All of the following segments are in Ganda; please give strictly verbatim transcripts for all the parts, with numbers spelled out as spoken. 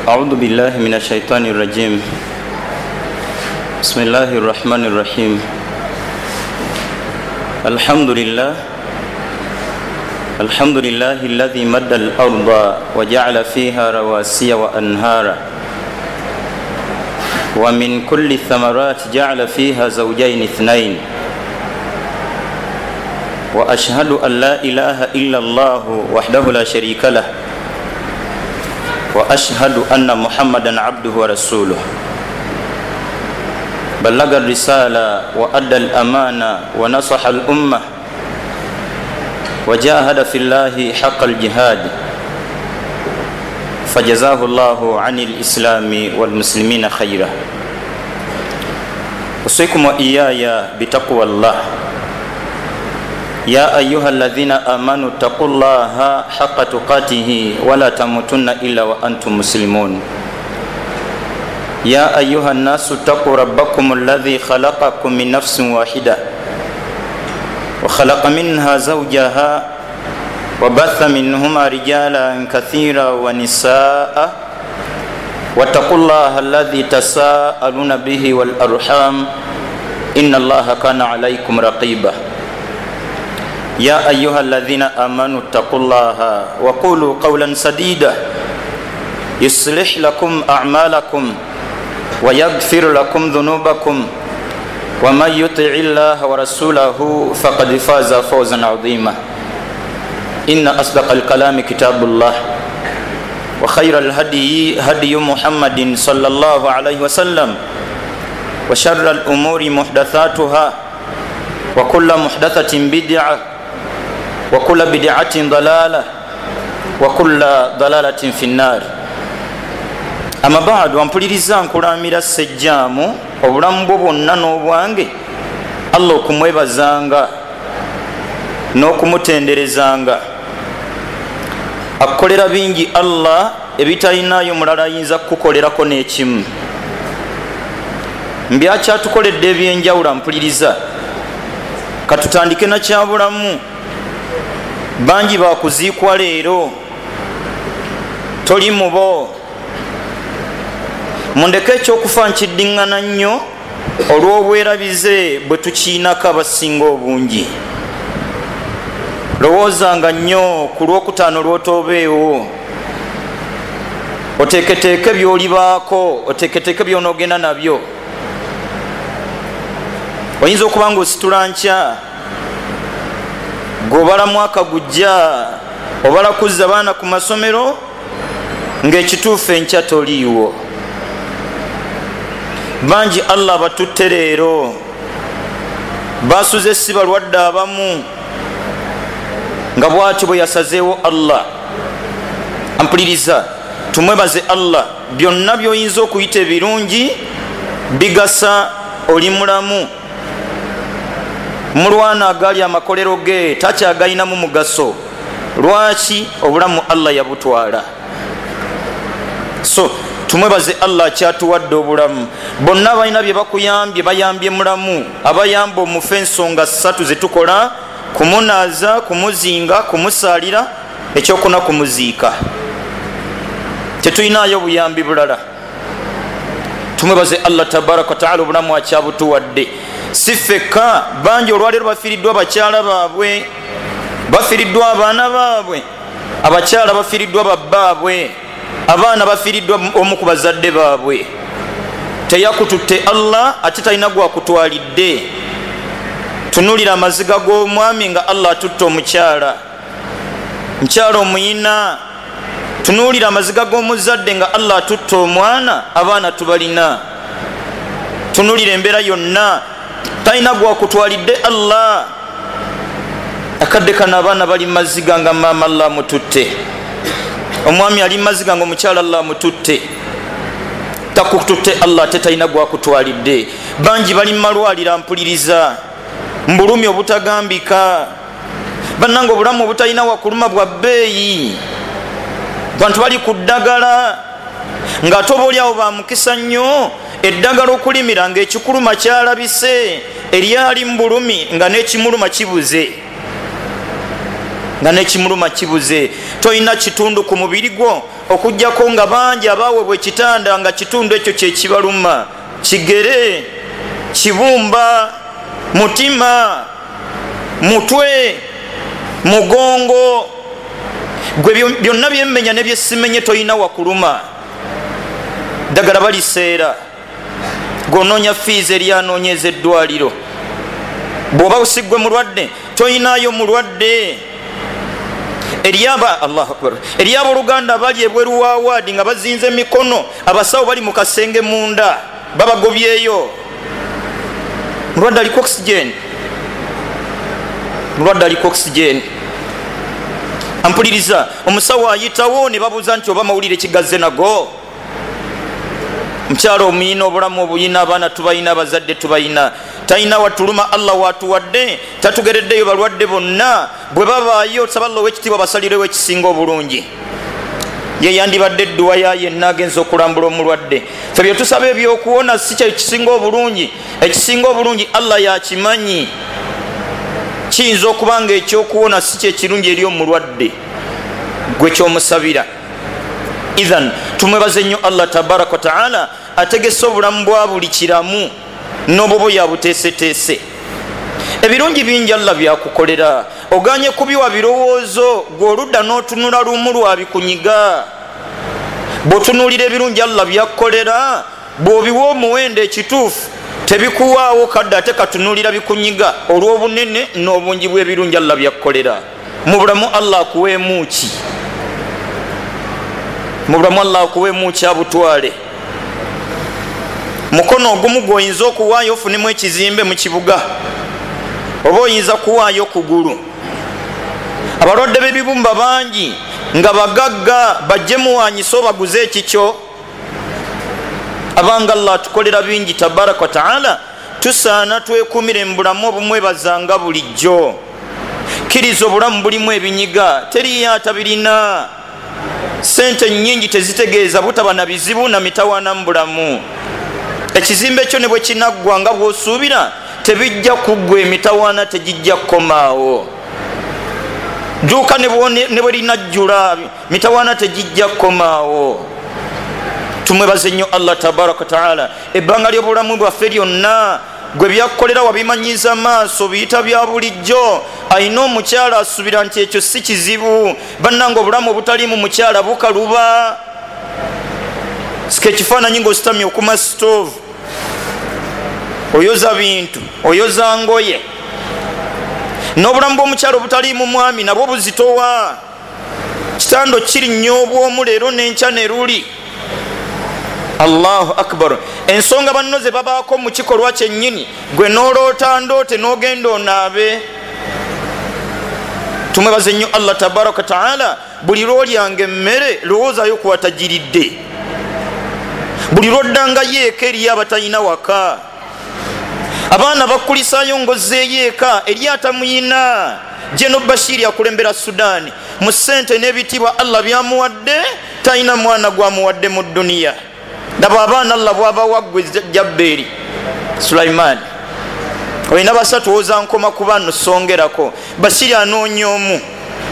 أعوذ بالله من الشيطان الرجيم. بسم الله الرحمن الرحيم. الحمد لله الحمد لله الذي مد الأرض وجعل فيها رواسي وأنهارا ومن كل الثمرات جعل فيها زوجين اثنين وأشهد أن لا إله إلا الله وحده لا شريك له وأشهد أن محمدا عبده ورسوله بلغ الرسالة وأدى الأمانة ونصح الأمة وجاهد في الله حق الجهاد فجزاه الله عن الإسلام والمسلمين خيرا. أوصيكم وإياي بتقوى الله يا أيها الذين آمنوا اتقوا الله حق تقاته ولا تموتن إلا وأنتم مسلمون. يا أيها الناس اتقوا ربكم الذي خلقكم من نفس واحدة وخلق منها زوجها وبث منهما رجالا كثيرا ونساء واتقوا الله الذي تساءلون به والأرحام إن الله كان عليكم رقيبا. يا أيها الذين آمنوا اتقوا الله وقولوا قولا سديدا يصلح لكم أعمالكم ويغفر لكم ذنوبكم ومن يطع الله ورسوله فقد فاز فوزا عظيما. إن أصدق الكلام كتاب الله وخير الهدي هدي محمد صلى الله عليه وسلم وشر الأمور محدثاتها وكل محدثة بدعة وكل بدعة ضلالة وكل ضلالة في النار. أما بعد wampuliriza nkulamira sejjaamu obulamu bwo bwonna n'obwange Allah okumwebazanga n'okumutenderezanga akukolera bingi Allah ebitalinayo mulala ayinza kukukolerako n'ekimu. Mbyatukoledde ebyenjawulo mpuliriza katutandike na kyabulamu. Bangi bakuziikwa leero toli mubo mundeke ekyokufa nkiddiŋŋana nnyo olw'obwerabize bwe tukiinako abasinga obungi. Lowoozanga nnyo ku lwokutaano lw'otoobeewo oteeketeeke by'olibaako oteeketeeke by'onoogenda nabyo. Oyinza okuba nga ositula nkya gobala mwaka gujja obala kuzza baana ku masomero ng'ekituufu enkya toliiwo. Bangi Allah batutte leero basuze si balwadde abamu nga bw'atyo bwe yasazeewo Allah. Ampuliriza tumwebaze Allah, byonna by'oyinza okuyita ebirungi bigasa oli mulamu. Mulwana agali amakolero ge takyagayinamu mugaso. Lwaki? Obulamu Allah yabutwala. So tumwebaze Allah akyatuwadde obulamu. Bonna balina bye bakuyambye bayambye mulamu. Abayamba omufe ensonga ssatu zetukola: kumunaaza, kumuzinga, kumusaalira, ekyokuna kumuziika. Tetulinayo buyambi bulala. Tumwebaze Allah tabaraka wa taala obulamu akyabutuwadde. Si ffekka, bangi olwaleero bafiiriddwa bakyala baabwe, bafiiriddwa abaana baabwe, abakyala bafiiriddwa babbaabwe, abaana bafiiriddwa omu ku bazadde baabwe. Teyakututte Allah ate talina gwakutwalidde. Tunulira amaziga g'omwami nga Allah atutte omukyala, mukyala omuyina. Tunulira amaziga g'omuzadde nga Allah atutte omwana, abaana tubalina. Tunulira embeera yonna talina gwakutwalidde Allah. Akadde kana abaana bali maziga nga maama Allah amututte, omwami ali maziga nga omukyala Allah amututte. Takututte Allah ate talina gwakutwalidde. Bangi bali malwalira mpuliriza mbulumi obutagambika, bannanga obulamu obutalina wakuluma bwa bbeeyi. Bantu bali ku ddagala ng'ate oba oli awo bamukisa nnyo, eddagala okulimira ng'ekikuluma kyalabise, eryali mu bulumi nga n'ekimuluma kibuze. nga nekimuluma kibuze. Toyina kitundu ku mubiri gwo okujjako nga bangi abaweebwa ekitanda nga kitundu ekyo kyekibaluma: kigere, kibumba, mutima, mutwe, mugongo. Gwe byonna byemmenya ne byesimenye toyina wakuluma. Ddagala baliseera, gonoonya fiizi eri anoonyeza eddwaliro. Bw'oba usiggwe mulwadde toyinaayo mulwadde. Eryaba Allahu Akbar, eryaba Oluganda bali ebweru wa waadi nga bazinze emikono, abasawo bali mu kasenge munda babagobyeyo. Mulwadde aliko oxygen, mulwadde aliko oxygen. Ampuliriza, omusawo ayitawo ne babuuza nti oba mawulire kigaze nago. Mukyalo omuyina obulamu obuyina, abaana tubayina, abazadde tubayina. Tayina watuluma Allah watuwadde, tatugereddeyo balwadde bonna. Bwe babaayo saba Allah w'ekitiibwa basalirewo ekisinga obulungi. Ye yandibadde edduwa ya yenna agenza okulambula omulwadde. Ffe bye tusaba ebyokuwona si kye kisinga obulungi. Ekisinga obulungi Allah yakimanyi. Kiyinza okubanga ekyokuwona si kye kirungi eri omulwadde gwe kyomusabira. Idhan tumwebaze nnyo Allah tabaraka wa taala ategese obulamu bwa buli kiramu n'obwo yabuteeseteese. Ebirungi bingi Allah byakukolera, oganye kubiwa birowoozo gw'oludda n'otunula lumu lwabikunyiga. Bw'otunuulira ebirungi Allah byakukolera, bw'obiwa omuwendo ekituufu tebikuwaawo kadde ate katunuulira bikunyiga olw'obunene n'obungi bw'ebirungi Allah byakukolera. Mu bulamu Allah akuweemu ki? Mu bulamu Allah akuweemu ki abutwale? Mukono ogumu gw'oyinza okuwaayo ofunemu ekizimbe mu kibuga, oba oyinza kuwaayo kugulu. Abalwadde b'ebibumba bangi nga bagagga bajje muwanyisa obaguze ekikyo. Abanga Allah atukolera bingi tabaraka wa taala, tusaana twekumire mu bulamu obumwebazanga bulijjo. Kkiriza obulamu bulimu ebinyiga, teriyo atabirina. Sente nnyingi tezitegeeza butaba na bizibu na mitawaana mu bulamu. Ekizimbe kyo ne bwe kinaggwa nga bw'osuubira tebijja kuggwa, emitawaana tegijja kukomaawo. Dduuka ne bwe linajjula mitawaana tegijja kukomaawo. Tumwebaze nnyo Allah tabaraka wa taala, ebbanga ly'obulamu bwaffe lyonna gwe byakukolera wabimanyiza maaso biyita bya bulijjo. Ayina omukyala asuubira nti ekyo si kizibu. Bannanga obulamu obutaliimu mukyala bukaluba. Sika ekifaananyi ng'ositamye okuma stove, oyoza bintu, oyoza ngoye. N'obulamu bw'omukyala obutaliimu mwami nabwo buzitowa. Kitando kiri nnyo obw'omu leero n'enkya ne luli. Allahu akbar. Ensonga banno ze babaako mu kikolwa kyennyini gwe n'oloota ndoote n'ogenda onaabe. Tumwebaze nnyo Allah tabaraka wa taala, buli lw'olyanga emmere lowoozayo kuwatajiridde. Buli lw'oddangayo eka eriyo abatalina waka. Abaana bakulisaayo ng'ozzeeyo eka eri atamuyina. Jeno Bashiri akulembera Sudaani mu ssente n'ebitiibwa Allah byamuwadde, talina mwana gwamuwadde mu duniya. Daba abaana Allah bw'abawa ggwe Jabbeeri Sulaimaani. Olina basatu oza nkoma ku bano songerako. Bashiri anoonya omu,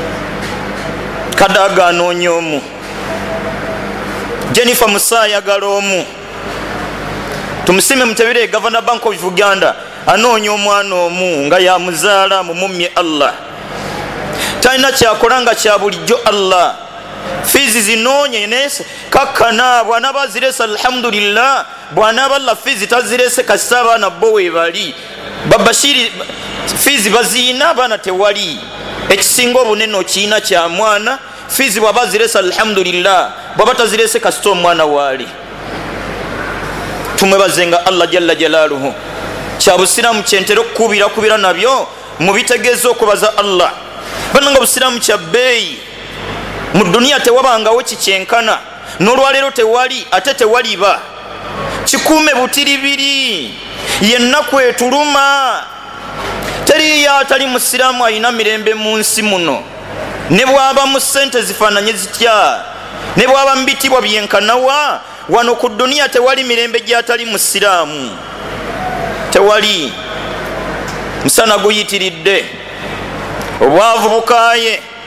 Kadaga anoonya omu, Jennifer Musa ayagala omu. Tumusime Mutebere Governor Bank of Uganda anoonya omwana omu nga yamuzaala mumumye Allah. Talina kyakola nga kya bulijjo Allah. Fizi zinoonye nese kakkana bwana bazirese alhamdulillah, bwana balla fizi tazirese kasita abaana bo weebali. Babashiri fizi baziina abaana tewali. Ekisinga obunene okiina kya mwana. Fizi bwaba zirese alhamdulillah, bwaba tazirese kasita omwana waali. Tumwebazenga Allah jalla jalaaluhu. Kya busiraamu kyentera okukubira kubira nabyo mu bitegeeza okubaza Allah. Bannanga busiraamu kya bbeeyi. Mu duniya tewabangawo kikyenkana, n'olwaleero tewali ate tewaliba. Kikuume butiribiri, yennaku etuluma. Teriyo atali musiraamu alina mirembe mu nsi muno. Ne bw'aba mu ssente zifaananye zitya, ne bw'aba mu bitibwa byenkanawa, wano ku duniya tewali mirembe gy'atali musiraamu. Tewali. Musana guyitiridde, obwavu bukaaye,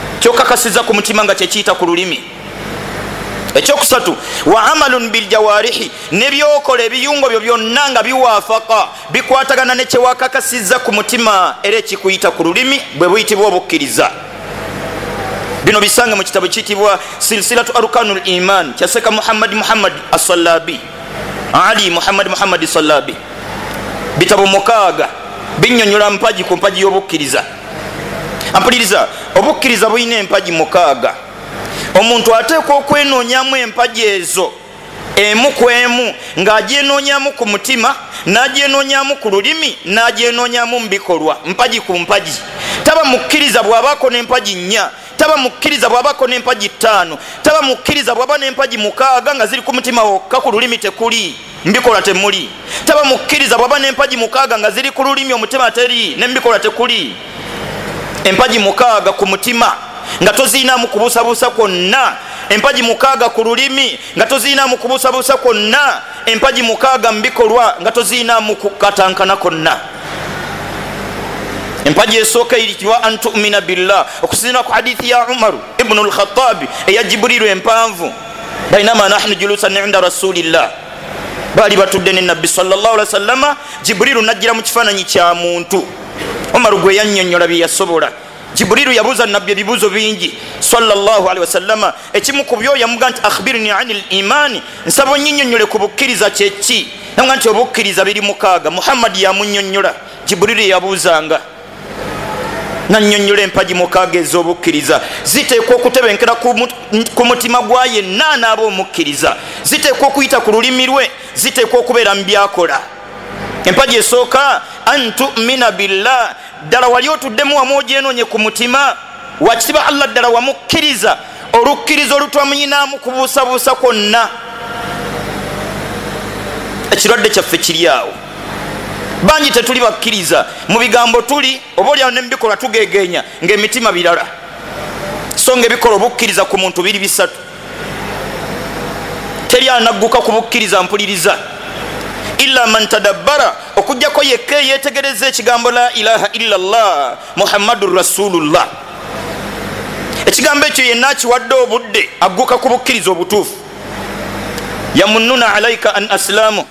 kyokakasiza ku mutima nga kyekiyita ku lulimi. Ekyokusatu wa amalun biljawarihi, nebyokola ebiyungo byo byonna nga biwaafaka bikwatagana ne kyewakakasiza ku mutima era ekikuyita ku lulimi bwe buyitibwa obukkiriza. Bino bisange mu kitabo kiyitibwa silsilatu arkanul iman kya Sheikh Muhammad Muhammad as-Sallabi, Ali Muhammad Muhammad as-Sallabi. Bitabo mukaaga binnyonnyola mpaji ku mpaji y'obukkiriza. Ampuliriza, obukkiriza buyina empaji mukaaga. Omuntu ateekwa okwenoonyamu empaji ezo emu ku emu ng'agyenoonyamu ku mutima, n'agyenoonyamu ku lulimi, n'agyenoonyamu mu bikolwa, mpaji ku mpaji. Taba mukkiriza bw'abaako n'empaji nnya, taba mukkiriza bw'abaako n'empaji ttaano, taba mukkiriza bw'aba n'empaji mukaaga nga ziri ku mutima wokka, ku lulimi tekuli, mbikola temuli. Taba mukkiriza bw'aba n'empaji mukaaga nga ziri ku lulimi, omutima teri, n'embikola tekuli. Empaji mukaaga ku mutima nga toziinamu kubuusabuusa kwonna, empaji mukaaga ku lulimi nga toziinamu kubuusabuusa kwonna, empaji mukaaga mbikolwa nga toziinamu kukatankana kwonna. Empaji esooka eyitibwa an tu'mina billah, okusinziira ku hadithi ya Umar ibn al-Khattab eya Jibrilu empanvu, bainama nahnu julusan inda rasulillah, baali batudde ne nabbi sallallahu alaihi wasallama, Jibrilu najjira mu kifaananyi kya muntu. Umar gwe yannyonnyola bye yasobola. Jibrilu yabuuza nabbi ebibuuzo bingi sallallahu alaihi wasallama, ekimu ku byo yamuga nti akhbirni anil imani, nsaba onnyinyonnyole ku bukkiriza kyeki. Namuga nti obukkiriza biri mukaaga. Muhammad yamunnyonnyola, Jibrilu yabuuzanga nannyonnyola empaji mukaaga ez'obukkiriza. Ziteekwa okutebenkera ku mutima gwa yenna anaaba omukkiriza, ziteekwa okuyita ku lulimi lwe, ziteekwa okubeera mu byakola. Empaji esooka an tu'mina billah, ddala wali otuddemu wamu ogyenoonye ku mutima, wakitiba Allah ddala wamukkiriza, olukkiriza olutwamunyinaamu kubuusabuusa kwonna. Ekirwadde kyaffe kiri awo. Bangi tetuli bakkiriza, mu bigambo tuli, oba olyawo ne mubikola tugeegenya ng'emitima birala. So ng'ebikola obukkiriza ku muntu biri bisatu. Teri anagguka ku bukkiriza mpuliriza illa man tadabbara, okujjako yekka yeetegereza ekigambo la ilaha illallah Muhammadur Rasulullah. Ekigambo ekyo yenna akiwadde obudde agguka ku bukkiriza obutuufu. Yamunnuna alaika an aslamu,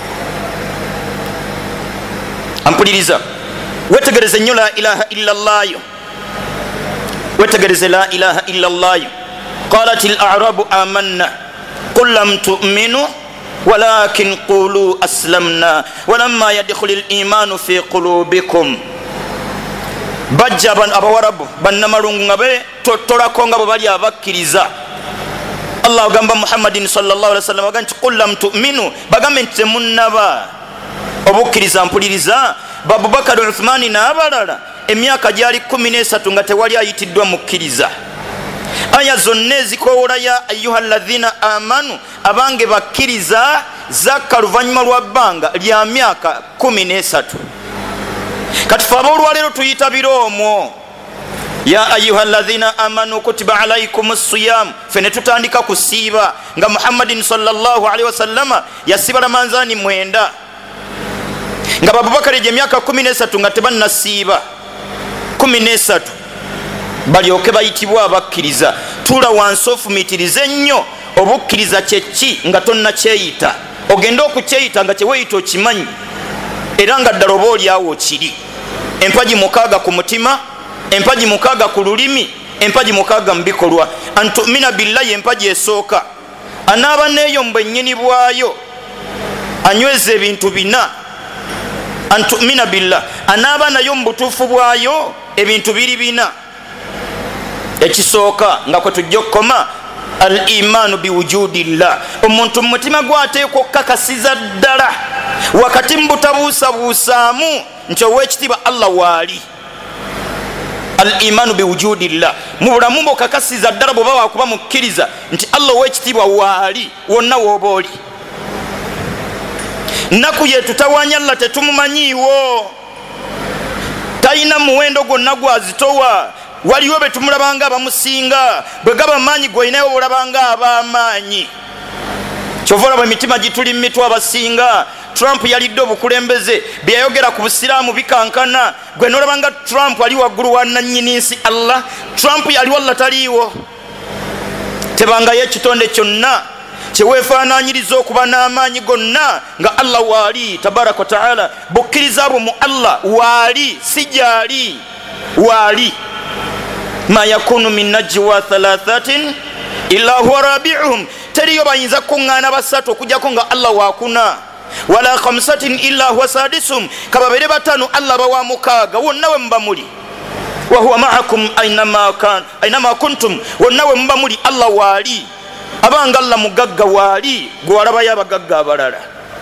ampuliriza, wetegereze nnyo la ilaha illallah yo, wetegereze la ilaha illallah yo. Qalat al-a'rabu amanna qul lam tu'minu walakin qulu aslamna walamma yadkhulul imanu fi qulubikum. Bajja abawarabu bannamalungu nga betotolako nga bwe bali abakkiriza. Allah agamba Muhammadin sallallahu alaihi wasallam agamba nti qul lam tu'minu, bagambe nti temunnaba obukkiriza. Mpuliriza, Abubakar, Uthmani n'abalala emyaka gyali kumi n'esatu nga tewali ayitiddwa mukkiriza. Aya zonna ezikoowola ya ayuha alladhina amanu, abange bakkiriza, zakka luvannyuma lwa bbanga lya myaka kumi n'esatu. Kati fe aboolwaleero tuyita biroomo. Ya ayuha alladhina amanu kutiba alaikumus siyam, fe ne tutandika kusiiba nga Muhammadin sallallahu alaihi wasallama yasiba lamanzaani mwenda, nga Abubakar gye myaka kumi n'esatu nga tebannasiiba kumi n'esatu, balyoke bayitibwa abakkiriza. Tula wansi ofumitirize nnyo obukkiriza kyeki nga tonna kyeyita, ogenda okukyeyita nga kyeweeyita okimanyi era nga ddala oba olyawo kiri. Empaji mukaaga ku mutima, empaji mukaaga ku lulimi, empaji mukaaga mu bikolwa. Antumina billahi empaji esooka, anaaba neeyombwa ennyini bwayo anyweza ebintu bina. Antumina billah, anaaba nayo mu butuufu bwayo ebintu biri bina. Ekisooka nga kwe tujja okukoma al imanu biwujudillah, omuntu mu mutima gwateekwa okukakasiza ddala wakati mu butabuusabuusaamu nti ow'ekitiibwa Allah waali. Al imanu biwujudillah, mu bulamu bwe okakasiza ddala bw'oba waakuba mukkiriza nti Allah ow'ekitiibwa waali wonna w'oba oli. Nnaku yetu tawaanya Allah tetumumanyiiwo, talina muwendo gwonna gwazitowa. Waliwo be tumulabanga abamusinga, bwe gaba maanyi gwolinayo olabanga ab'amaanyi. Kyova olaba emitima gituli mu mitwe abasinga Trump yalidde obukulembeze byayogera ku busiraamu bikankana gwe nolabanga Trump ali waggulu wa nannyini nsi Allah Trump yali walla taliiwo tebangayo ekitonde kyonna kyeweefaananyiriza okuba n'amaanyi gonna nga Allah waali tabaraka wa taala bukkiriza abo mu Allah waali si gyali waali ma yakunu min najwa thalathatin illa huwa rabi'uhum teriyo bayinza kuŋŋaana basatu okujjako nga Allah waakuna wala khamsatin illa huwa sadisum kababere batano Allah bawa mukaaga wonna we muba muli wa huwa ma'akum aynama kan aynama kuntum wonna we muba muli Allah waali abanga Allah mugagga waali gwe walabayo abagagga abalala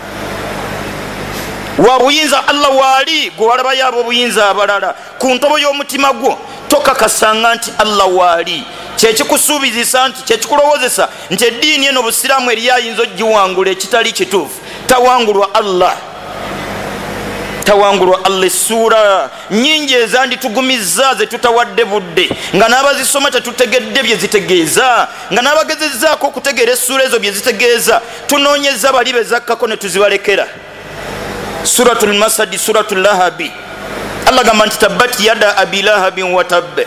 wabuyinza Allah waali gwe walabayo ab'obuyinza abalala ku ntobo y'omutima gwo tokakasanga nti Allah waali kyekikusuubizisa nti kyekikulowozesa nti eddiini eno busiraamu eri ayinza ogiwangula ekitali kituufu tawangulwa Allah tawangulwa Allah essuura nyingi ezanditugumizza ze tutawadde budde nga n'abazisoma tetutegedde bye zitegeeza nga n'abagezezzaako okutegeera essuura ezo bye zitegeeza tunoonyeza bali bezakkako ne tuzibalekera suratul masadi suratul lahabi Allah gamba nti tabbat yada abi lahabin wa tabbe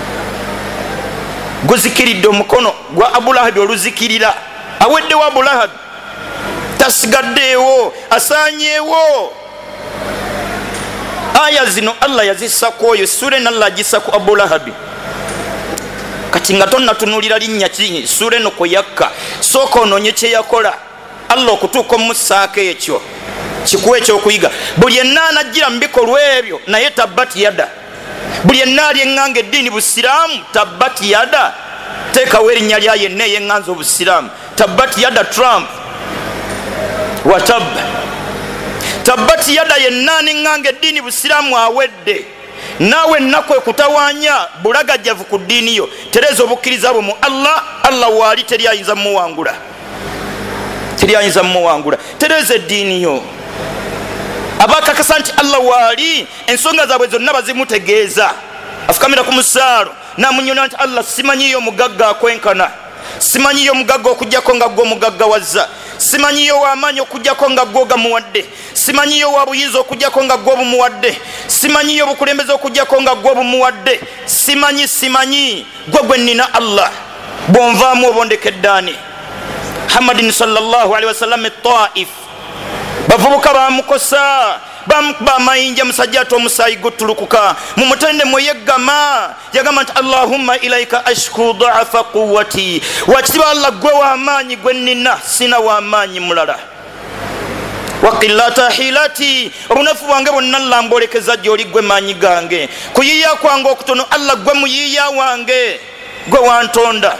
guzikiridde omukono gwa Abu Lahabi oluzikirira aweddewo Abu Lahabi tasigaddeewo asaanyeewo aya zino Allah yazisako oyo sura eno Allah agisako Abu Lahabi kati nga tonnatunulira linnya ki sura eno kwe yakka sooka onoonye kye yakola Allah okutuuka omusaako ekyo kikuwa ekyokuyiga buli enna anajjira mu bikolwa ebyo naye tabbat yada buli enna ali eŋŋanga eddiini busiraamu tabbat yada teekawo erinnya lya yenna eyeŋŋanza obusiraamu tabbat yada Trump wa tabba tabbat yada yenna n'eŋŋanga eddiini busiraamu awedde naawe ennaku ekutawaanya bulagajjavu ku ddiini yo tereeza obukkiriza bwo mu Allah Allah waali teri ayinza mumuwangula teri ayinza mumuwangula tereeza eddiini yo abakakasa nti Allah waali ensonga zaabwe zonna bazimutegeeza afukamira ku musaalo namunyona nti Allah simanyiyo mugagga akwenkana simanyiyo mugagga okujjako nga gwo mugagga wazza simanyiyo w'amaanyi okujjako nga gwo gamuwadde simanyiyo wa buyinza okujjako nga gwo bumuwadde simanyiyo bukulembeze okujjako nga gwo bumuwadde simanyi simanyi gwe gwe nnina Allah bwonvaamu obondekeddaani Muhammadin sallallahu alaihi wasallam Taif bavubuka bamukosa bamukuba amayinja musajja ate omusaayi guttulukuka mumutende mweyeggama yagamba nti Allahumma ilaika ashku da'afa quwwati wakitiba Allah gwe w'amaanyi gwe nnina sina w'amaanyi mulala wa qillata hilati obunafu bwange bwonna lambolekeza gy'oli gwe maanyi gange kuyiiya kwange okutono Allah gwe muyiiya wange gwe wantonda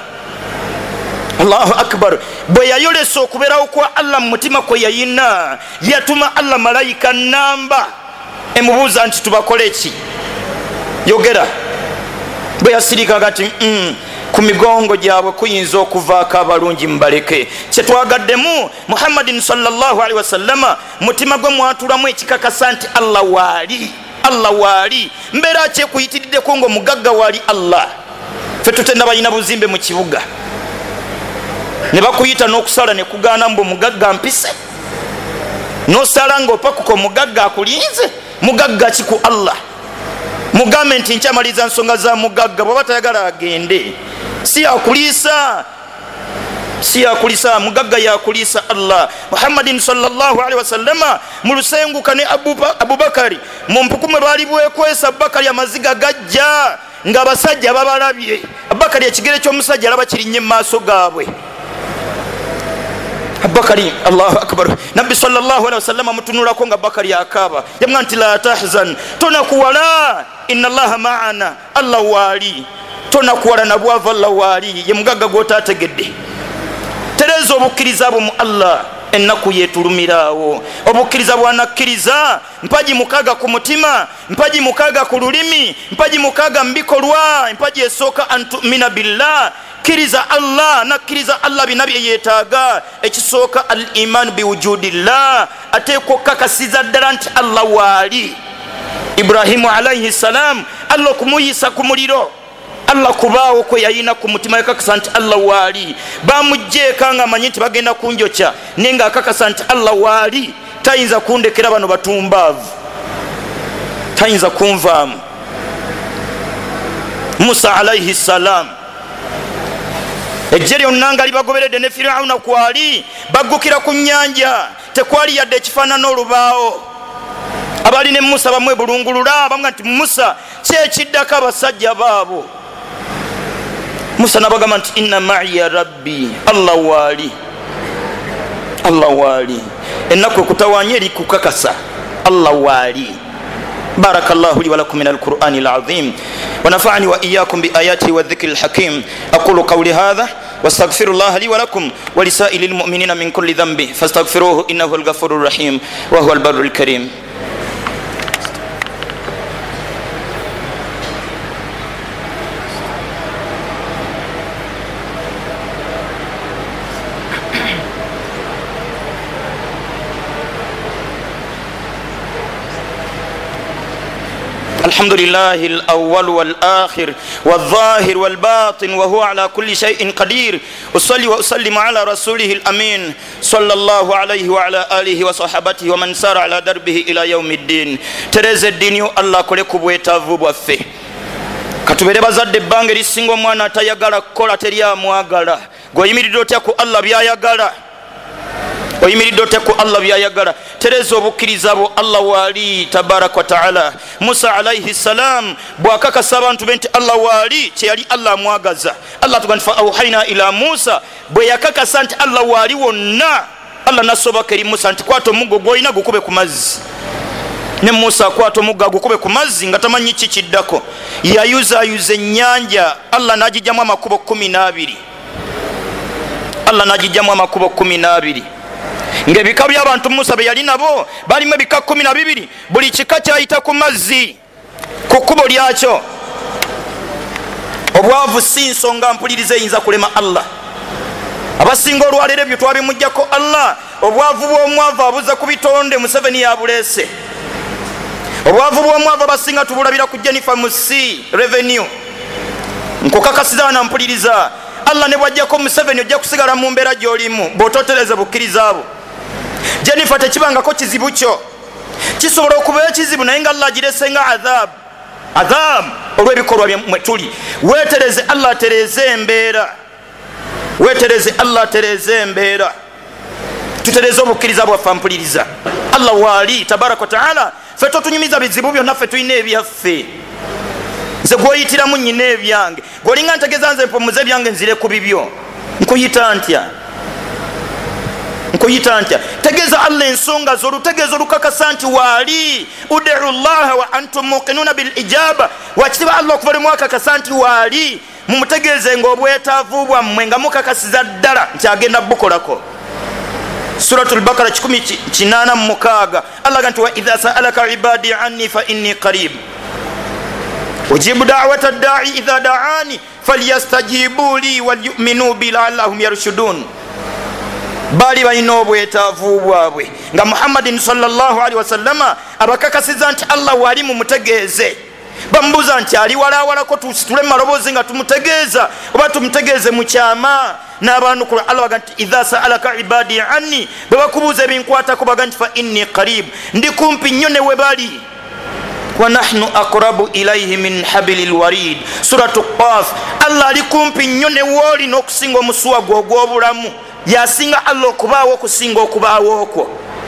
Allahu akbar bwe yayolesa okubeerawo kwa Allah mu mutima kwe yayina yatuma Allah malayika namba emubuuza nti tubakole ki yogera bwe yasirika gati mm, ku migongo gyabwe kuyinza okuvaako abalungi mubaleke kyetwagaddemu Muhammadin sallallahu alaihi wasallama mutima gwe mwatulamu ekikakasa nti Allah waali Allah waali mbeera kyekuyitiriddeko ng'omugagga waali Allah ffe tutenda balina buzimbe mu kibuga ne bakuyita n'okusala ne kugaana mbu mugagga mpise n'osala ng'opakuka omugagga akulinze mugagga ki ku Allah mugambe nti nkyamaliza nsonga za mugagga bw'aba tayagala agende si yakuliisa si yakuliisa mugagga yakuliisa Allah Muhammadin sallallahu alaihi wasallama mu lusenguka ne Abubakari mu mpuku mwe baali bwekwesa Abubakari amaziga gajja ng'abasajja babalabye Abubakari ekigere ky'omusajja alaba kirinnye mu maaso gaabwe Abubakari Allahu akbar Nabbi sallallahu alaihi wasallam mutunulako nga Abubakari akaaba yamwa nti la tahzan tonakuwala inna Allaha ma'ana Allah waali tonakuwala nabwava Allah waali ye mugagga gw'otaategedde tereeza obukkiriza bwo mu Allah ennaku yeetulumiraawo obukkiriza bwanakkiriza mpaji mukaaga ku mutima mpaji mukaaga ku lulimi mpaji mukaaga mu bikolwa mpaji esooka antumina billah kiriza Allah nakkiriza Allah binabye yeetaaga ekisooka al iman biwujudillah ateekwa okukakasiza ddala nti Allah waali Ibrahimu alaihi salam Allah okumuyisa ku muliro Allah kubaawo kwe yayina ku mutima yakakasa nti Allah waali bamugjeeka nga amanyi nti bagenda kunjokya naye nga akakasa nti Allah waali tayinza kundekera bano batumbaavu, tayinza kunvaamu. Musa alaihi salam ejje lyonna nga libagoberedde ne Firawuna kwali baggukira ku nnyanja, tekwali yadde ekifaanana olubaawo. Abali ne Musa bamwe bulungulula bamwe nti Musa kyekiddako abasajja baabo. Musa nabagamba nti inna ma'iya rabbi, Allah wali, Allah wali. Ennaku ekutawanya eri kukakasa Allah wali. بارك الله لي ولكم من القرآن العظيم ونفعني وإياكم بآياته والذكر الحكيم. أقول قولي هذا واستغفر الله لي ولكم ولسائر المؤمنين من كل ذنب فاستغفروه إنه الغفور الرحيم وهو البر الكريم. الحمد لله الأول والآخر والظاهر والباطن وهو على كل شيء قدير. أصلي وأسلم على رسوله الأمين صلى الله عليه وعلى آله وصحبته ومن سار على دربه إلى يوم الدين. ترز الدين الله كلكم ويتافو بفه katubere bazadde ebbanga erisinga omwana atayagala kukola teryamwagala. Gweoyimiridde otya ku Allah byayagala, oyimiridde otya ku Allah byayagala. Tereza obukkiriza bwo Allah wali tabaraka wa taala. Musa alaihi salam bwakakasa abantu be nti Allah wali, kyeyali Allah amwagaza. Allah tugamba fa auhaina ila Musa, bwe yakakasa nti Allah wali wonna, Allah nasobaka eri Musa nti kwata omuggo gw'olina gukube ku mazzi. Ne Musa kwata omuggo gukube ku mazzi nga tamanyi ki kiddako. Yayuzaayuza ennyanja, Allah n'agijjamu amakubo kumi n'abiri. Allah n'agijjamu amakubo kumi n'abiri. Ng'ebika by'abantu Musa be yali nabo balimu ebika kumi na bibiri, buli kika kyayita ku mazzi ku kkubo lyakyo. Obwavu si nsonga mpuliriza eyinza kulema Allah. Abasinga olwaleero ebyo twabimuggyako Allah. Obwavu bw'omwavu abuza ku bitonde Museveni yabuleese. Obwavu bw'omwavu abasinga tubulabira ku Jennifer Musi revenue. Nkukakasiza na mpuliriza Allah ne bwajjako Museveni ojja kusigala mu mbeera gy'olimu bw'ototereza bukkiriza abo. Jennifer tekibangako kizibu kyo, kisobola okubeera kizibu naye nga Allah agirese nga adhab adhab olw'ebikolwa mwe tuli. Weetereze Allah atereze embeera, weetereze Allah atereze embeera, tutereze obukkiriza bwaffe. Mpuliriza Allah waali tabaraka wa taala. Ffe totunyumiza bizibu byonna, ffe tulina ebyaffe. Nze gwoyitiramu nnyina ebyange, gwolinga ntegeeza nze mpomuze ebyange nzire ku bibyo, nkuyita ntya? Nkuyita ntya? Tegeeza Allah ensonga zo, lutegeeza olukakasa nti waali. Udi'u llaha wa antum muqinuna bil ijaba, wakitiba Allah okuva mwakakasa nti waali. Mumutegeeze ng'obwetaavu bwammwe nga mukakasiza ddala nti agenda bukolako. Suratul Baqara kikumi kinaana mu mukaaga Allah ganti wa idha sa'alaka ibadi anni fa inni qarib ujibu da'wata ad-da'i idha da'ani falyastajibu li walyu'minu bi la'allahum yarshudun. Bali balina obwetaavu bwabwe nga Muhammadin sallallahu alaihi wasallama abakakasiza nti Allah wali mumutegeeze. Bambuza nti ali walawalako tusitule maloboozi nga tumutegeeza oba tumutegeeze mu kyama. N'abantu ku Allah baga nti idha sa'alaka ibadi anni, bwe bakubuuza ebinkwatako baga nti fa inni qarib, ndi kumpi nnyo ne we bali. Wa nahnu aqrabu ilayhi min hablil warid. Suratu Qaf. Allah ali kumpi nnyo ne wooli n'okusinga omusuwa gwo ogw'obulamu. Yasinga Allah okubaawo okusinga okubaawo okwo.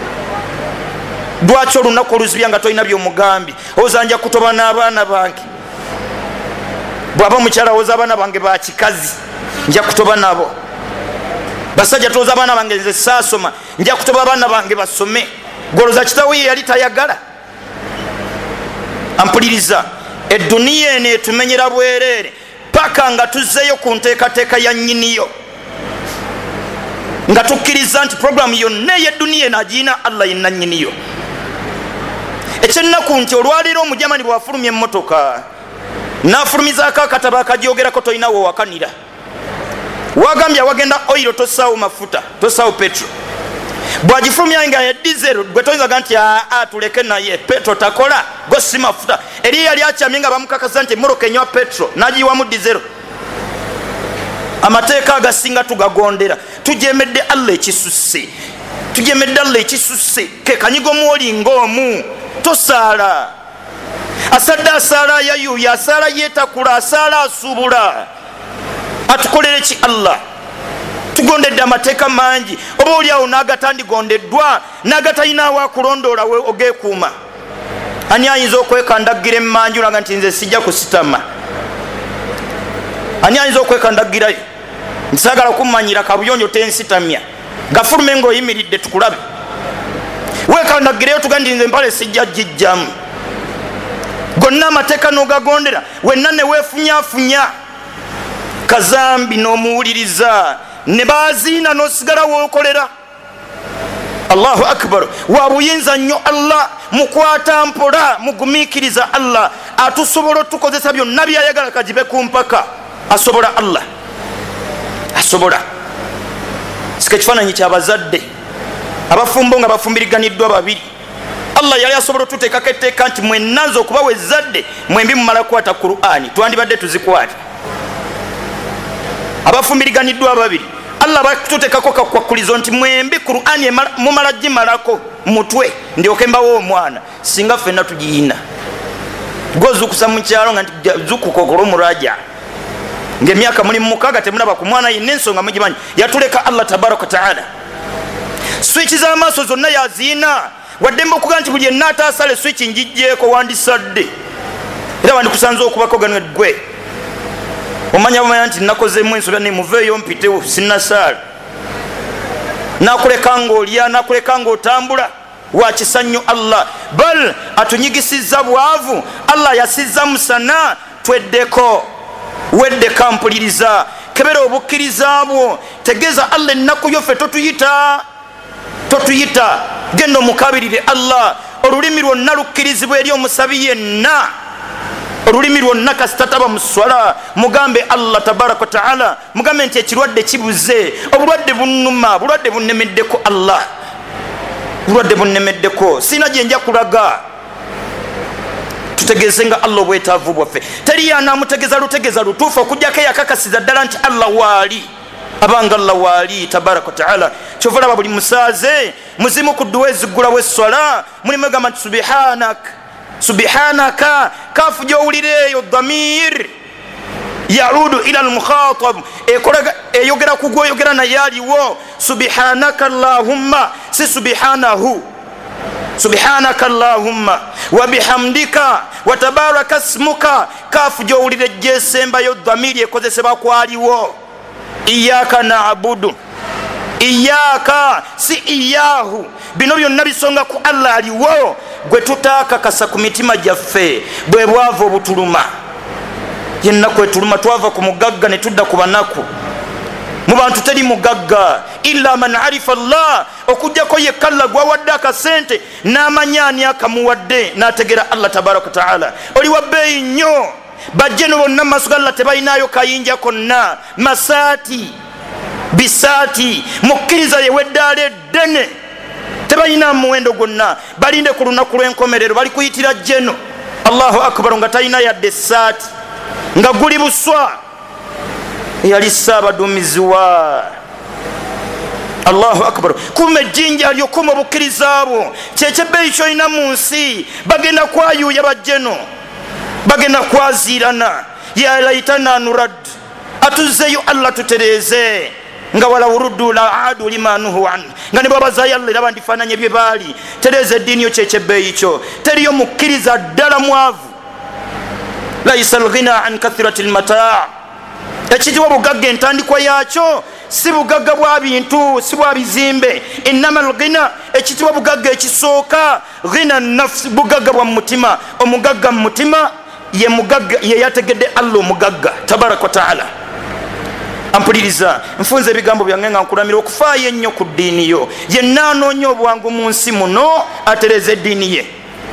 Lwaki olunaku oluzibya nga tolina by'omugambi? Ozanja kutoba n'abaana bange. Bw'aba mukyala woza abaana bange ba kikazi, nja kutoba nabo. Basajja toza abaana bange nze saasoma, nja kutoba abaana bange basome. Goloza kitawo ye yali tayagala. Ampuliriza, edduniya eno etumenyera bwereere paka nga tuzzeeyo ku nteekateeka ya nnyiniyo, nga tukkiriza nti programu yonna ey'edduniya eno agiina Allah yenna nnyiniyo. Ekyennaku nti olwaleero omujamani bw'afulumya emmotoka n'afulumizaako akatabo akagyogerako tolinawo wakanira. Wagambye wagenda oil tosaawo mafuta, tosaawo petro. Bwagifulumya nga ya diesel gwe toyinzaga nti aa tuleke naye petro takola go si mafuta. Eri yali akyamye nga bamukakasa nti emmoroka enywa petro n'agiyiwamu diesel. Amateeka agasinga tugagondera, tujemedde Allah ekisusse. tujemedde Allah ekisusse ke kanyigo mwoli ng'omu tosaala asadde asaala yayuya asaala yeetakula asaala asuubula atukolere ki Allah tugondedde amateeka mangi oba oli awo n'agatandigondeddwa n'agatalinawo akulondoola we ogeekuuma ani ayinza okwekandagira emmanju naga nti nze sijja kusitama ani ayinza okwekandagirayo ntisagala kumanyira kabuyonjo tensitamya gafulume ng'oyimiridde tukulabe wekandagireyo tuga nti nze empale sijja gijjamu gonna amateeka n'ogagondera wenna ne weefunyafunya kazambi n'omuwuliriza ne baziina n'osigala wookolera Allahu akbar wa buyinza nnyo Allah mukwata mpola mugumiikiriza Allah atusobola tukozesa byonna byayagala kajibe ku mpaka asobola Allah asobola sike kifaananyi kyabazadde abafumbo nga bafumbiriganiddwa babiri Allah yali asobola tuteekako etteeka nti mwennazo okuba wezzadde mwembi mumala kukwata Qur'ani twandibadde tuzikwate abafumbiriganiddwa babiri Allah batuteekako kakwakulizo nti mwembi Qur'ani mumala gimalako mutwe ndyoke mbawo omwana singa ffenna tugiyina gozukusa mu kyalo nga nti zukukokolo muraja ng'emyaka muli mukaaga temulaba ku mwana yinna ensonga mugimanyi yatuleka Allah tabaraka wa taala swiki z'amaaso zonna yaziina waddemba okuga nti buli yenna ataasale swiki njijjeeko wandisadde era wandikusanze okubako ganwe gwe omanya bamanya nti nakozemu ensobi nemuveeyo mpitewo sinnasaala nakuleka ng'olya nakuleka ng'otambula wakisa nnyo Allah bal atunyigisizza bwavu Allah yasizza musana tweddeko wedde kampuliriza kebera obukkiriza bwo tegeeza Allah ennaku yo ffe totuyita totuyita genda omukabirire Allah olulimi lwonna lukkirizibwa eri omusabi yenna olulimi lwonna kasitataba mu swala mugambe Allah tabaraka wa taala mugambe nti ekirwadde kibuze obulwadde bunnuma bulwadde bunnemeddeko Allah bulwadde bunnemeddeko sina gye nja kulaga tutegeeze nga Allah obwetaavu bwaffe teri yanaamutegeeza lutegeeza lutuufu okujjako eyakakasiza ddala nti Allah waali abanga Allah waali tabaraka wa taala kyova laba buli musaaze muzimu ku dduwa eziggulawo esswala mulimu egamba nti subhanak subhanaka kafu gyowulira eyo dhamir yaudu ila almukhatab eyogera ku gwoyogera naye aliwo subhanaka allahumma si subhanahu subhanaka allahumma wa bihamdika wa tabaraka ismuka kafu gyowulira ejjesembayo dhamiri ekozesebwa kwaliwo iyaka na'budu iyaka si iyahu bino byonna bisonga ku Allah aliwo gwe tutaakakasa ku mitima gyaffe bwe bwava obutuluma yenna kwetuluma twava ku mugagga ne tudda ku banaku mu bantu teri mugagga illa man arifa Allah okujjako yekka Allah gwawadde akasente n'amanyaani akamuwadde n'ategera Allah tabaraka taala oli wa bbeeyi nnyo bajje no bonna maaso ga Allah tebalinayo kayinja konna masaati bisaati mukkiriza yeweddaala eddene tebalina muwendo gwonna balinde ku lunaku lw'enkomerero bali kuyitira jeno Allahu akbar nga talina yadde saati nga guli buswa yali saabaduumizi wa Allahu akbar kuma ejjinja lyokuma obukkiriza bwo kyekyebeeyi kyolina mu nsi bagenda kwayuuya bajjeno bagenda kwaziirana ya laitana nurad atuzzeyo Allah tutereeze nga wala uruddu la adu limanuhu an nga ne babaza yalla era bandifananye bye bali tereze dini yo kyekyebeeyi kyo teriyo mukkiriza ddala mwavu laisa alghina an kathrati almataa ekitiwa bugagga entandikwa yakyo si bugagga bwa bintu si bwa bizimbe innama alghina ekitiwa bugagga ekisooka ghina nafsi bugagga bwa mutima omugagga mu mutima ye mugagga ye yategedde Allah omugagga tabaraka wa taala ampuliriza nfunze ebigambo byange nga nkulamira okufaayo ennyo ku ddiini yo yenna anoonya obwangu mu nsi muno atereze eddiini ye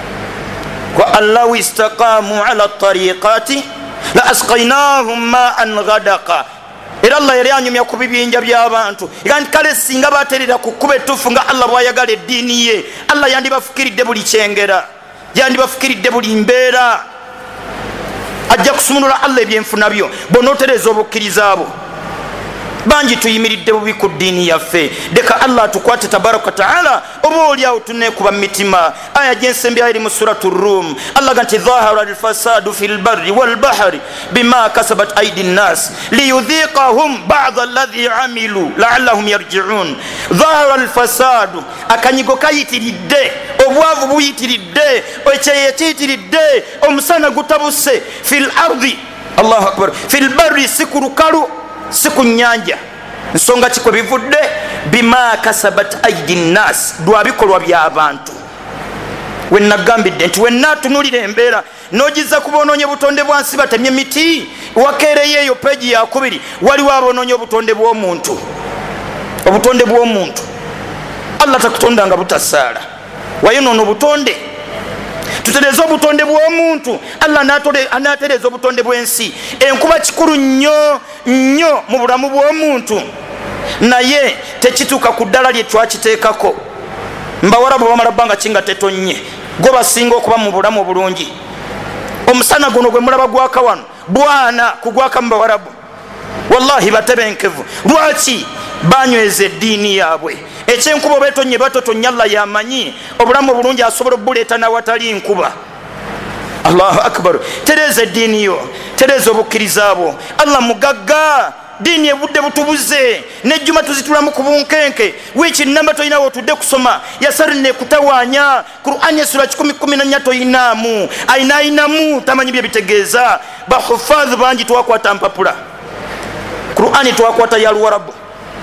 wa allahu istaqamu ala tariqati la asqaynahum ma'an ghadaqa era Allah yali anyumya ku bibinja by'abantu kandi kale singa baterera ku kkuba ettuufu nga Allah bw'ayagala eddiini ye Allah yandibafukiridde buli kyengera yandibafukiridde buli mbeera ajja kusumulula Allah ebyenfuna byo bonootereza obukkiriza abo banji tuyimiridde bubi ku ddiini yaffe. Leka Allah tukwate tabaraka taala oba oliawo tunekuba mitima. Aya gyensembyayo eri mu suratu Rum. Allah ganti dhahara alfasadu fi lbarri walbahari bima kasabat aidi nnas liyudhiqahum bada alladhi amilu laallahum yarjiun. Dhahara alfasadu, akanyigo kayitiridde, obwavu buyitiridde, ekyeyo kiyitiridde, omusana gutabuse fi lardi, Allahu akbar, fi lbarri, si ku lukalu si ku nnyanja. Nsonga kikwe bivudde bima kasabat aidi nnas, lwa bikolwa by'abantu. Wenagambidde nti wennatunulira embeera nogiza kubonoonye butonde bwansi batemye emiti, wakeereyo eyo peegi yakubiri waliwo abonoonye obutonde bw'omuntu. Obutonde bw'omuntu Allah takutonda nga butasaala, wayonoona obutonde. Tutereza obutonde bw'omuntu, Allah anatereza obutonde bw'ensi. Enkuba kikulu nnyo nnyo mu bulamu bw'omuntu, naye tekituuka ku ddala lye twakiteekako. Mbawarabu bamala bbanga kinga tetonnye, gwe basinga okuba mu bulamu obulungi. Omusana guno gwe mulaba gwaka wano bwana kugwaka mu Bawarabu, wallahi batebenkevu. Lwaki? Banyweza eddiini yaabwe. Ekyenkuba betonye batotonye Allah yamanyi obulamu obulungi asobola obuleeta nawatali nkuba. Allahu akbar. Tereza eddiini yo, tereza obukkiriza bwo. Allah mugagga, dini ebudde butubuze, nejjuma tuzitulamu ku bunkenke. Wiiki namba toyinawo tudde kusoma yasarine kutawaanya Qur'an esura kikumi kumi na nnya toyinaamu, ayina ayinamu tamanyi bye bitegeeza. Bahufadhi bangi twakwata mpapula Qur'ani twakwata ya Luwarabu.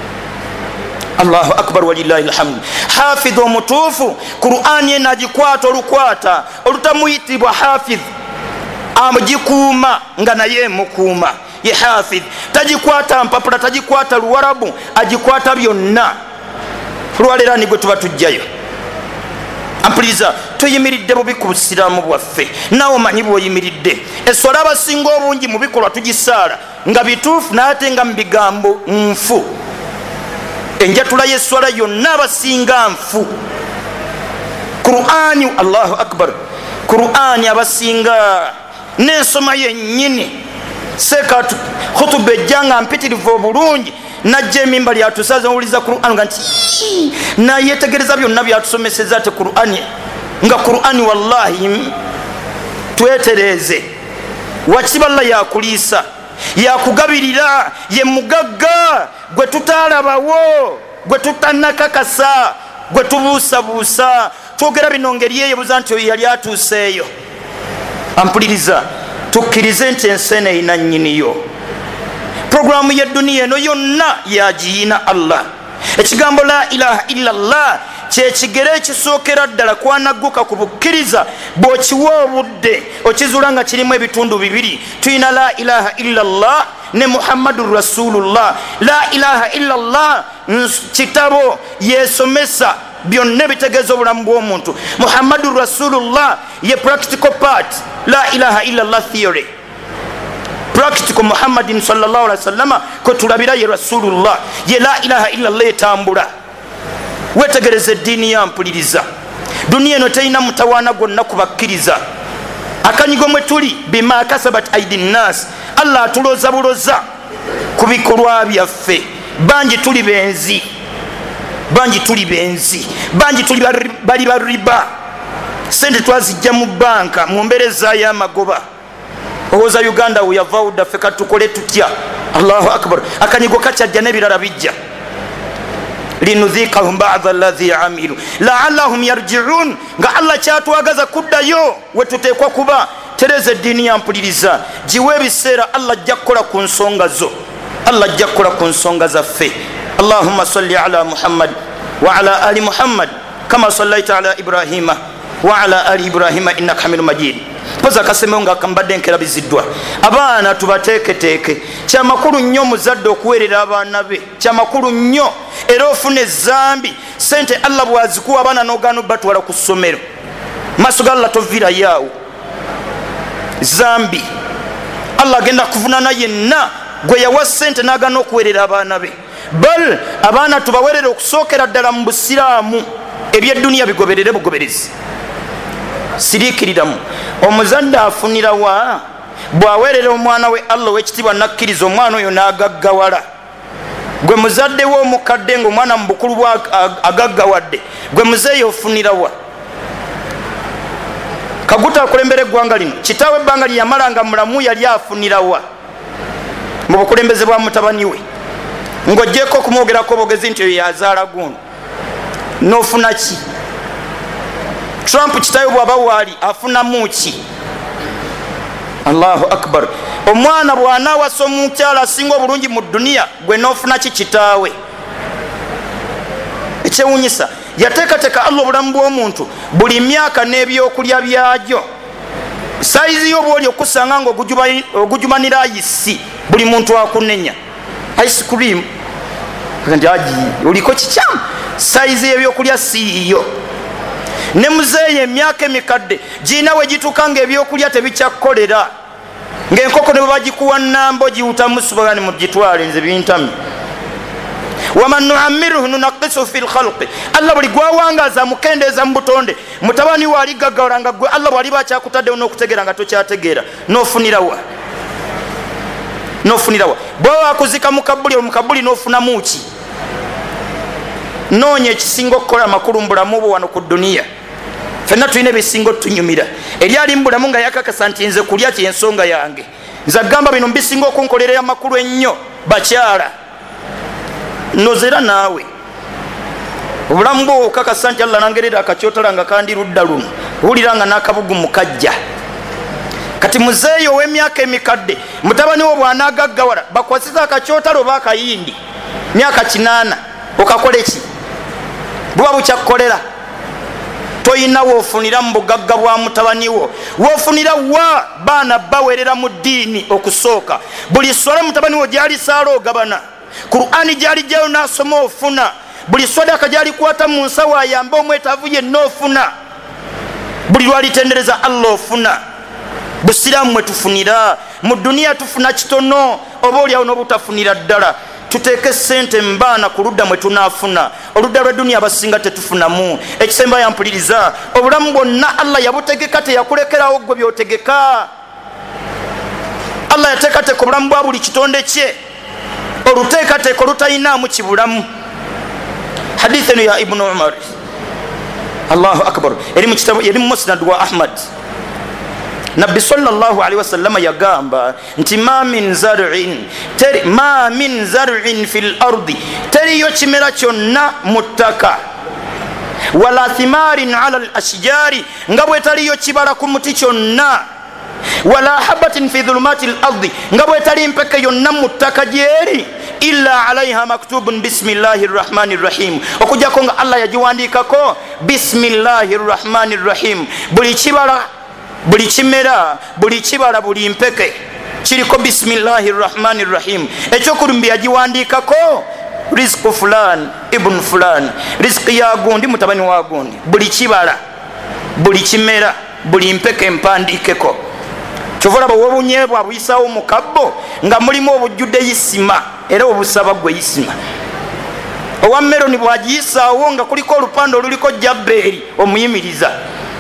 Allahu akbar walillahi alhamd. Hafidh omutuufu Qur'ani enagikwata olukwata olutamuyitibwa hafidh, amugikuuma nga naye mukuuma ye hafidh. Tagikwata mpapula, tagikwata Luwarabu, agikwata byonna. Lwaleero ni gwe tuba tujjayo. Ampuliriza, tuyimiridde bubi ku busiraamu bwaffe, naawe omanyi bw'oyimiridde. Esswala abasinga obungi mu bikolwa tugisaala nga bituufu n'ate nga mu bigambo nfu. Enjatula y'esswala yonna abasinga nfu. Qur'ani, Allahu akbar, Qur'ani abasinga n'ensoma yennyini. Seka khutuba ejjanga mpitirivu obulungi, najja emimba lyatusaza owuliza Qur'an nga nti nayetegereza byonna byatusomeseza ate Qur'ani nga Qur'ani wallahi twetereze. Wakiballa yakuliisa, yakugabirira, ye mugagga gwe tutalabawo, gwe tutanakakasa, gwe tubuusabuusa. Twogera bino ngeri eyo buza nti oyo yali atuuseeyo. Ampuliriza, tukkirize nti ensi eno erina nnyiniyo. Programu y'edduniya eno yonna yagiyina Allah. Ekigambo la ilaha illallah kyekigere ekisookera ddala kwanagguka ku bukkiriza. Bw'okiwa obudde okizuula nga kirimu ebitundu bibiri. Tuyina la ilaha illallah ne Muhammadur Rasulullah. La ilaha illallah kitabo yesomesa byonna bitegeeza obulamu bw'omuntu. Muhammadur Rasulullah ye practical part. La ilaha illallah theory, practical. Muhammadin sallallahu alaihi wasallam ko tulabira ye Rasulullah, ye la ilaha illallah etambula. Wetegereze eddiini yampuliriza. Duniya eno terina mutawaana gwonna kubakkiriza. Akanyigo mwe tuli bima kasabat aidi nnas, Allah atuloza buloza ku bikolwa byaffe. Bangi tuli benzi, bangi tuli benzi, bangi tuli bali ba riba. Sente twazijja mu banka mu mbereza y'amagoba. Owoza Uganda uyavaawo daffe katukole tutya. Allahu akbar. Akanyigo kakyajja n'ebirala bijja. Linudhiqahum ba'dha alladhi amilu la'allahum yarji'un. Nga Allah kyatwagaza kuddayo wetuteekwa kuba. Tereza eddiini yampuliriza, giwe ebiseera Allah ajja kukola ku nsonga zo. Allah ajja kukola ku nsonga zaffe. Allahumma salli ala Muhammad wa ala ali Muhammad kama sallaita ala Ibrahima wa ala ali Ibrahima innaka hamidun majid. Poza kasemewo nga kambadde nkerabiziddwa. Abaana tubateeketeeke. Kyamakulu nnyo muzadde okuweerera abaana be, kyamakulu nnyo. Era ofuna ezambi sente Allah bwazikuwa abaana n'ogaana batwala ku ssomero. Maaso ga Allah tovirayo awo. Zambi Allah agenda kuvunaana yenna gwe yawa sente n'agaana okuweerera abaana be. Bal abaana tubaweerera okusookera ddala mu busiraamu. Ebyedduniya bigoberere bugoberezi. Siriikiriramu. Omuzadde afunira wa bw'aweerera omwana we Allah w'ekitiibwa nakkiriza omwana oyo n'agaggawala. gwe muzadde wo mukadde ngo mwana mbukulu bwa agaggawadde gwe muzeeyo ofunirawa Kaguta akulembere eggwanga lino kitaawe ebbanga lye yamalanga mulamu yali afunirawa mu bukulembeze bwa mutabani we ng'oggyeko okumwogerako obogezi nti oyo yazaala guno n'ofuna ki Trump kitaawe bw'aba waali afunamu ki Allahu akbar omwana bw'anaawasa omukyala asinga obulungi mu dduniya gwe n'ofuna ki kitaawe ekyewuunyisa yateekateeka Allah obulamu bw'omuntu buli myaka n'ebyokulya byajyo saizi yo bw'oli okusanga ng'ogujumanira ayisi buli muntu akunenya ice cream kandi aji oliko kikyamu saizi y'ebyokulya siiyo ne muzeeyo emyaka emikadde gina we gituuka ng'ebyokulya tebikyakolera ng'enkoko ne bwe bagikuwa nnambo giwutamu subagani mugitwale nze bintami waman nuammiruhu nunaqisu fi lkhalqi Allah buli gwawangaza mukendeeza mu butonde mutabani we aligaggawala nga gwe Allah bw'aliba akyakutaddewo n'okutegeera nga tokyategeera n'ofunirawa n'ofunirawa bwe wakuzika mu kabuli omukabuli n'ofunamu ki noonya ekisinga okukola amakulu mu bulamu bwo wano ku dduniya fenna tulina ebisinga otunyumira eri ali mu bulamu nga yakakasa nti nze kulya kyensonga yange nze agamba bino mbisinga okunkolerera amakulu ennyo bakyala nozera naawe obulamu bwo okakasa nti Allah nangerera akakyotala nga kandi ludda luno owulira nga n'akabugu mukajja kati muzeeyo ow'emyaka emikadde mutabani wo bw'anaagaggawala bakwasiza akakyotala oba akayindi myaka kinaana okakola eki buba bukyakkolera toyina woofunira mu bugagga bwa mutabani wo woofunira wa baana baweerera mu ddiini okusooka buli swala mutabani wo gyali saala ogabana Qur'ani gyali gyayo n'asoma ofuna buli sadaka gyali kwata mu nsawo ayambe omwetaavu yenna ofuna buli lwalitendereza Allah ofuna busiraamu mwe tufunira mu dduniya tufuna kitono oba oliawo n'obutafunira ddala tuteeke sente mbaana ku ludda mwe tunaafuna oludda lw'edduniya abasinga tetufunamu ekisemba yampuliriza obulamu bwonna Allah yabutegeka teyakulekerawo gwe byotegeka Allah yateekateeka obulamu bwa buli kitonde kye oluteekateeka olutayinaamu kibulamu hadithi eno ya ibnu umar Allahu akbar eri mu musnad wa Ahmad Nabbi sallallahu alaihi wasallam yagamba nti ma min zar'in teri ma min zar'in fil ardi teriyo kimera kyonna mu ttaka wala thimarin ala al ashjari nga bwe taliyo kibala ku muti kyonna wala habatin fi dhulumati al ardi nga bwe tali mpeke yonna mu ttaka gyeri illa alaiha maktubun bismillahir rahmanir rahim okujjako nga Allah yagiwandiikako bismillahir rahmanir rahim buli kibala buli kimera buli kibala buli mpeke kiriko bismillahir rahmanir rahim ekyokulumbi yagiwandiikako rizqu fulan ibn fulan rizqi ya gundi mutabani wa gundi buli kibala buli kimera buli mpeke mpandiikeko kyovola bwobunyeebwa buyisaawo mu kabbo nga mulimu obujjudde yisima era obusaba gwe yisima owa meroni bwagiyisaawo nga kuliko olupande oluliko jabbeeri omuyimiriza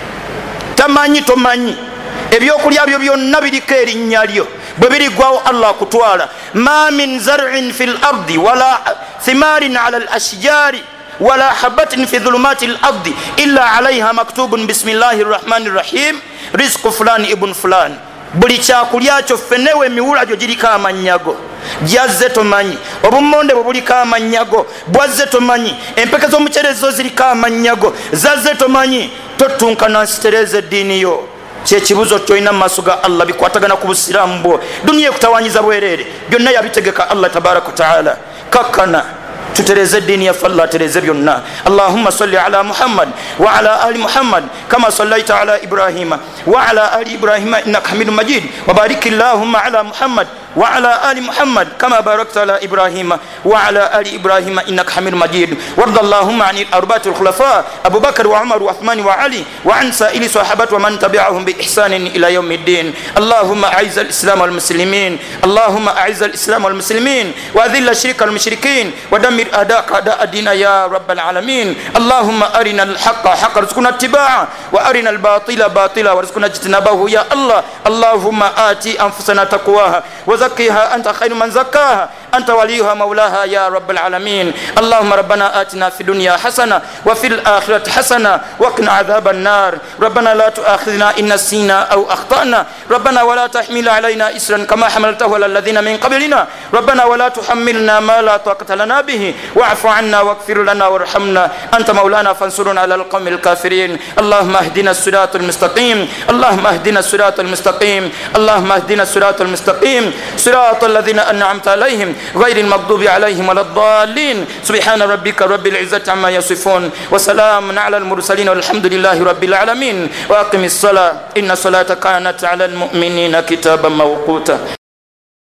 tamanyi tomanyi ebyokulya byo byonna biriko erinnya lyo bwe birigwawo Allah akutwala ma min zar'in fil ardi wala thimarin ala al ashjari wala habatin fi dhulumati al ardi illa alaiha maktubun bismillahir rahmanir rahim rizqu fulan ibn fulan buli kyakulya kyo ffennewe emiwula gyo giriko amanyago gyazze tomanyi obumonde bwe buliko amanyago bwazze tomanyi empeke z'omucerezo ziriko amanyago zazze tomanyi totunkana nsitereza eddiini yo kyekibuzo kyolina mu maaso ga Allah bikwatagana ku busiraamu bwo duniya ekutawanyiza bwereere byonna yabitegeka Allah tabaraka wa taala kakkana tutereze الدين يفلا ترeze byonna اللهم صل على محمد وعلى آل محمد كما صليت على إبراهيم وعلى آل إبراهيم إنك حميد مجيد وبارك اللهم على محمد وعلى آل محمد كما باركت على إبراهيم وعلى آل إبراهيم إنك حميد مجيد وارض اللهم عن الأربعة الخلفاء أبو بكر وعمر وعثمان وعلي وعن سائر صحابة ومن تبعهم بإحسان إلى يوم الدين اللهم أعز الإسلام والمسلمين اللهم أعز الإسلام والمسلمين وأذل الشرك والمشركين ودمر أعداءك أعداء الدين يا رب العالمين اللهم أرنا الحق حقا وارزقنا اتباعه وأرنا الباطل باطلا وارزقنا اجتنابه يا الله اللهم آتي أنفسنا تقواها وزكيها أنت خير من زكاها أنت وليها مولاها يا رب العالمين. اللهم ربنا آتنا في الدنيا حسنة وفي الآخرة حسنة وقنا عذاب النار. ربنا لا تؤاخذنا إن نسينا أو أخطأنا. ربنا ولا تحمل علينا إسرا كما حملته على الذين من قبلنا. ربنا ولا تحملنا ما لا طاقة لنا به واعف عنا واغفر لنا وارحمنا أنت مولانا فانصرنا على القوم الكافرين. اللهم اهدنا الصراط المستقيم. اللهم اهدنا الصراط المستقيم. اللهم اهدنا الصراط المستقيم صراط الذين أنعمت عليهم غير المغضوب عليهم ولا الضالين. سبحان ربك رب العزة عما يصفون وسلام على المرسلين والحمد لله رب العالمين. وأقم الصلاة إن الصلاة كانت على المؤمنين كتابا موقوتا.